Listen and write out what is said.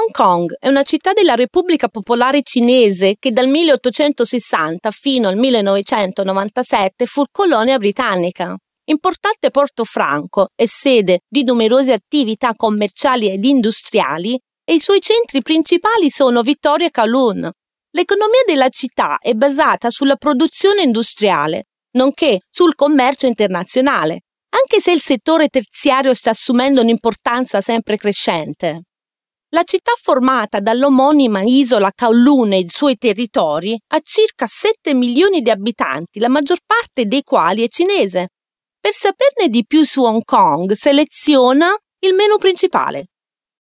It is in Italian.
Hong Kong è una città della Repubblica Popolare Cinese che dal 1860 fino al 1997 fu colonia britannica. Importante porto franco e sede di numerose attività commerciali ed industriali, e i suoi centri principali sono Victoria e Kowloon. L'economia della città è basata sulla produzione industriale, nonché sul commercio internazionale, anche se il settore terziario sta assumendo un'importanza sempre crescente. La città, formata dall'omonima isola Kowloon e i suoi territori, ha circa 7 milioni di abitanti, la maggior parte dei quali è cinese. Per saperne di più su Hong Kong, seleziona il menu principale.